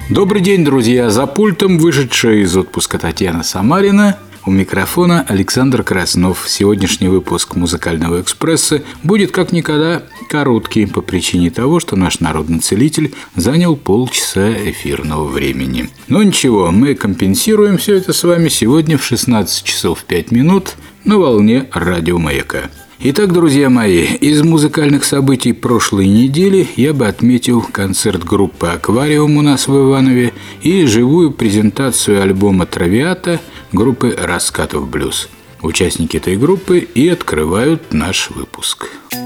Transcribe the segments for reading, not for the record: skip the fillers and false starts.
Добрый день, друзья! За пультом вышедшая из отпуска Татьяна Самарина. У микрофона Александр Краснов. Сегодняшний выпуск «Музыкального экспресса» будет как никогда короткий по причине того, что наш народный целитель занял полчаса эфирного времени. Но ничего, мы компенсируем все это с вами сегодня в 16 часов 5 минут на волне радио «Маяка». Итак, друзья мои, из музыкальных событий прошлой недели я бы отметил концерт группы «Аквариум» у нас в Иванове и живую презентацию альбома «Травиата» группы «Раскатов Блюз». Участники этой группы и открывают наш выпуск.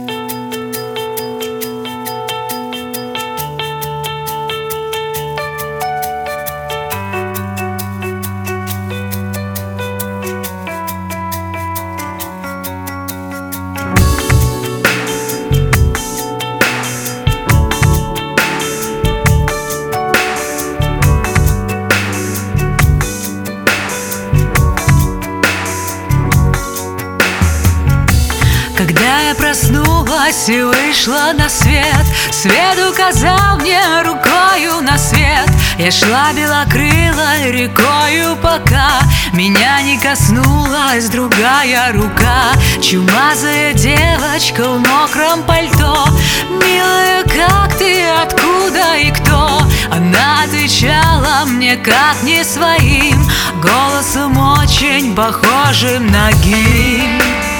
Когда я проснулась и вышла на свет, свет указал мне рукою на свет. Я шла белокрылой рекою, пока меня не коснулась другая рука. Чумазая девочка в мокром пальто: «Милая, как ты, откуда и кто?» Она отвечала мне как не своим, голосом очень похожим на гимн.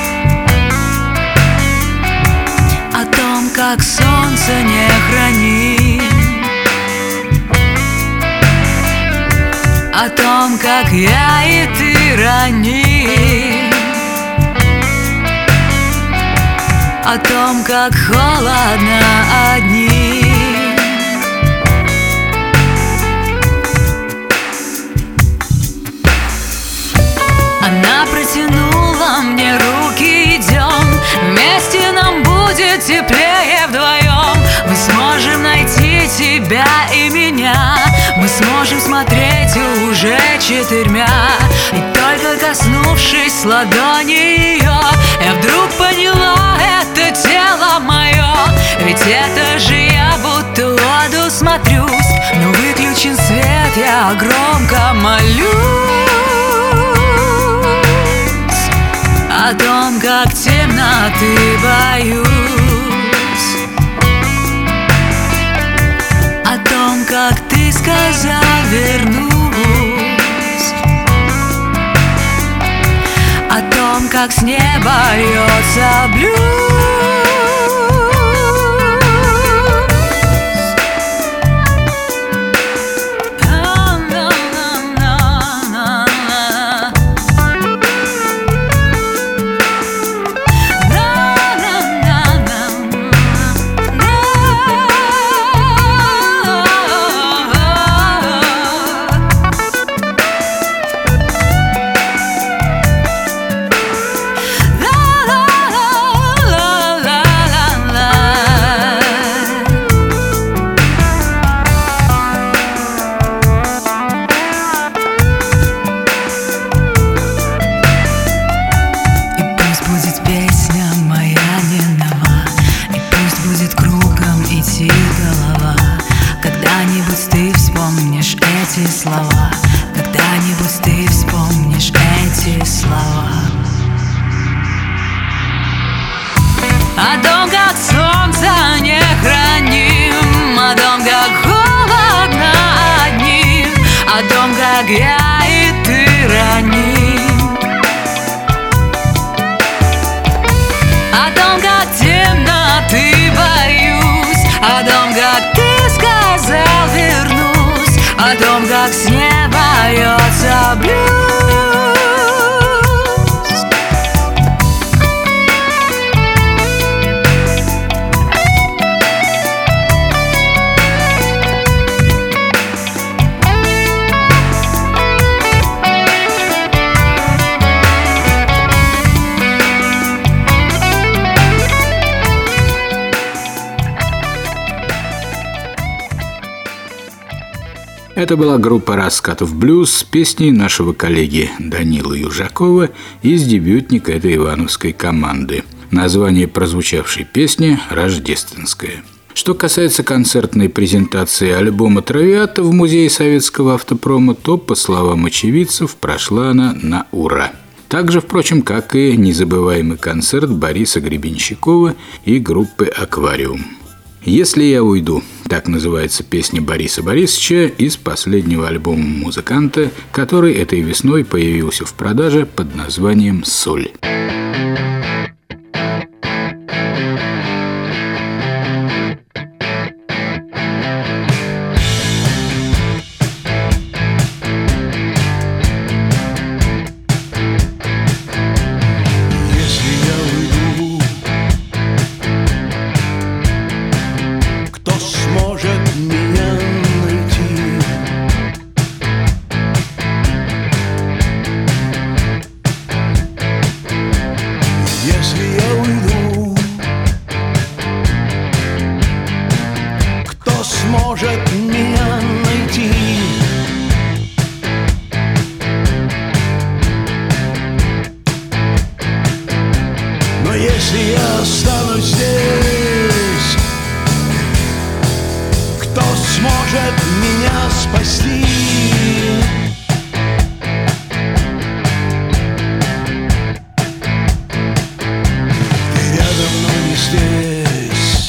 О том, как солнце не храним, о том, как я и ты раним, о том, как холодно одним. Она протянула мне руки: «Идем, вместе нам будет теплее вдвоем. Мы сможем найти тебя и меня, мы сможем смотреть уже четырьмя». И только коснувшись ладони ее, я вдруг поняла: это тело мое. Ведь это же я будто воду смотрюсь, но выключен свет, я громко молюсь о том, как темноты боюсь, о том, как ты сказал вернусь, о том, как с неба льется блюз. Когда-нибудь ты вспомнишь эти слова. О том, как солнце не храним, о том, как холодно одним, о том, как я и ты раним, о том, как темноты боюсь, о том, как ты сказал вернусь, о том, как с неба льется блюз. Это была группа «Раскатов Блюз» с песней нашего коллеги Данила Южакова из дебютника этой ивановской команды. Название прозвучавшей песни «Рождественская». Что касается концертной презентации альбома «Травиата» в Музее советского автопрома, то, по словам очевидцев, прошла она на ура. Так же, впрочем, как и незабываемый концерт Бориса Гребенщикова и группы «Аквариум». «Если я уйду» – так называется песня Бориса Борисовича из последнего альбома музыканта, который этой весной появился в продаже под названием «Соль». Если я останусь здесь, кто сможет меня спасти? Ты рядом, но не здесь.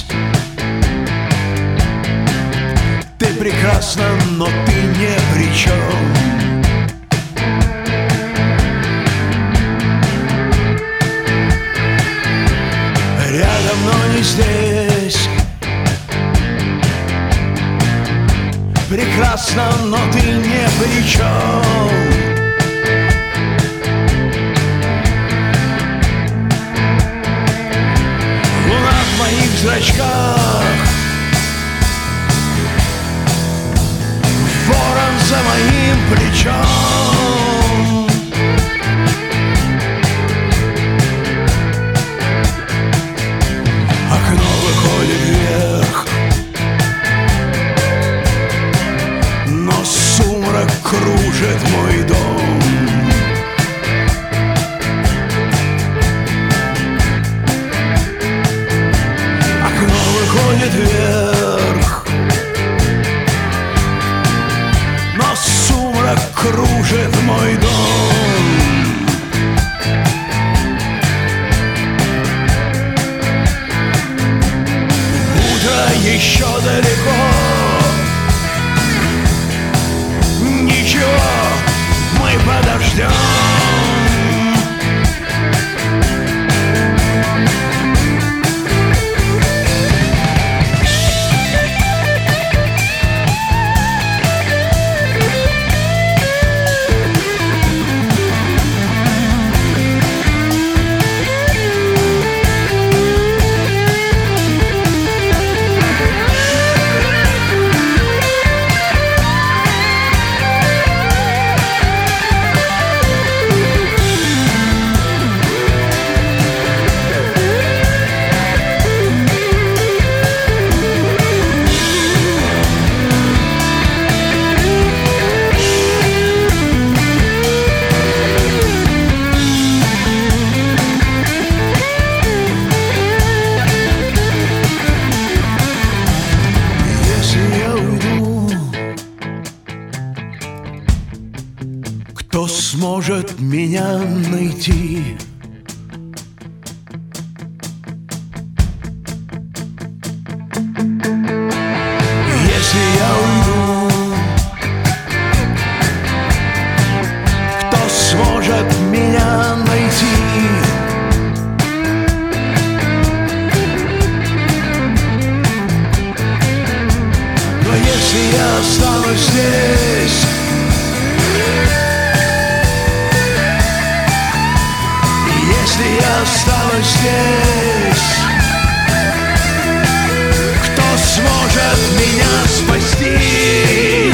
Ты прекрасна, но ты не при чем. Рядом, но не здесь. Прекрасно, но ты не при чем. Луна в моих зрачках, ворон за моим плечом. Окно выходит вверх, но сумрак кружит мой дом. Окно выходит вверх, но сумрак кружит мой дом. Еще далеко, ничего, мы подождем. Кто сможет меня найти? Если я уйду, кто сможет меня найти? Но если я останусь здесь, если я останусь здесь, кто сможет меня спасти?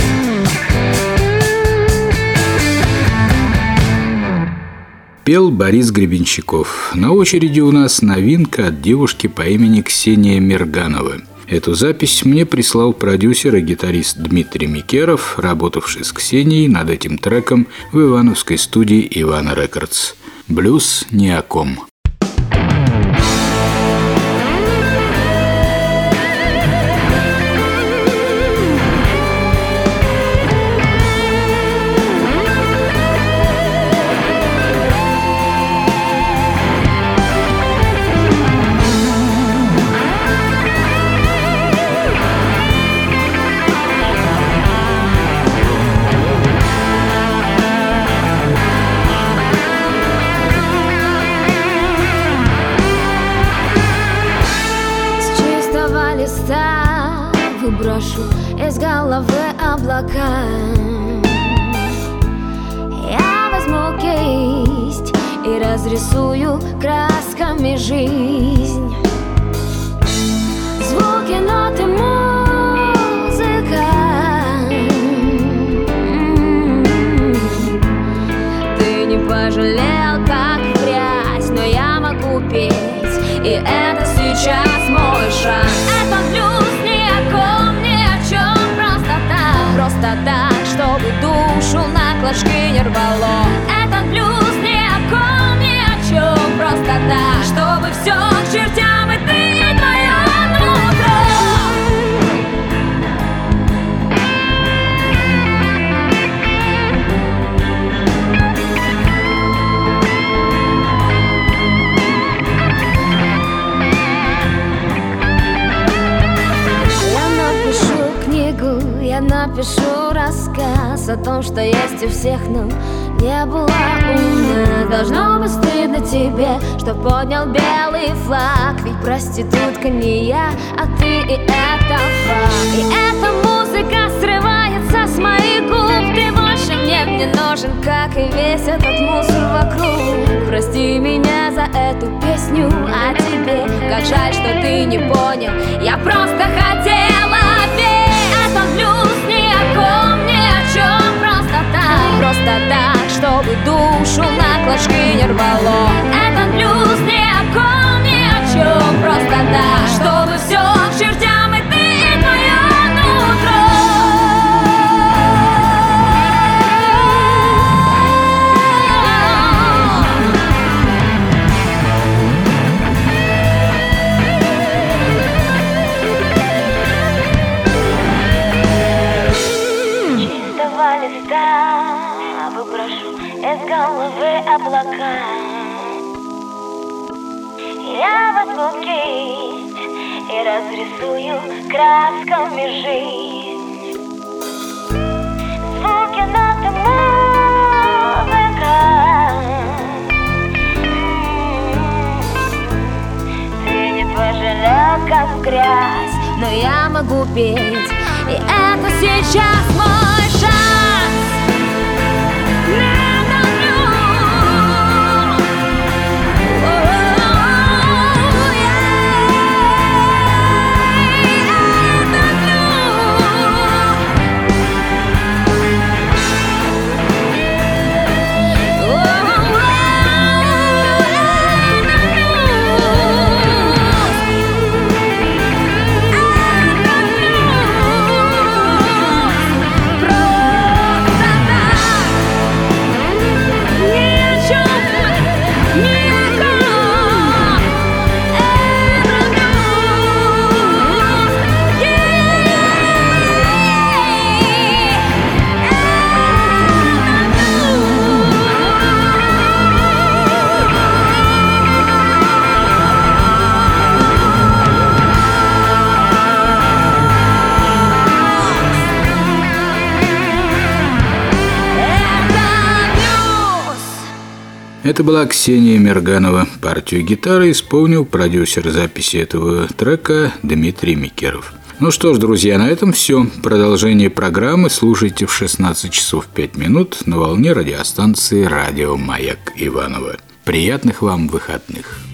Пел Борис Гребенщиков. На очереди у нас новинка от девушки по имени Ксения Мирганова. Эту запись мне прислал продюсер и гитарист Дмитрий Микеров, работавший с Ксенией над этим треком в ивановской студии Ивана Рекордс. «Блюз ни о ком». головы облака. Я возьму кисть и разрисую красками жизнь. Звуки, ноты, музыка. Ты не пожалел, как грязь, но я могу петь, и это сейчас мой шанс. Это блюз ни о ком, ни о чем, просто так, чтобы душу на клочки не рвало. Это блюз ни о ком, ни о чем, просто так, чтобы все к чертям, и ты, и твое нутро. Я напишу рассказ о том, что есть у всех, но не было у меня. Должно быть стыдно тебе, что поднял белый флаг, ведь проститутка не я, а ты, и это факт. И эта музыка срывается с моих губ. Ты больше мне нужен, как и весь этот мусор вокруг. Прости меня за эту песню, а тебе как жаль, что ты не понял. Я просто хотела петь. Это блюз ни о ком, ни о чем, просто так, чтобы душу на клочки не рвало. Это блюз ни о ком, ни о чем, просто так, чтобы все к чертям, и ты, и твое нутро. Выброшу из головы облака. Я возьму кисть и разрисую красками жизнь. Звуки, ноты, музыка. Ты не пожалел, как грязь, но я могу петь, и это сейчас мой шанс. Это была Ксения Мерганова. Партию гитары исполнил продюсер записи этого трека Дмитрий Микеров. Ну что ж, друзья, на этом все. Продолжение программы слушайте в 16 часов 5 минут на волне радиостанции «Радио Маяк» Иваново. Приятных вам выходных!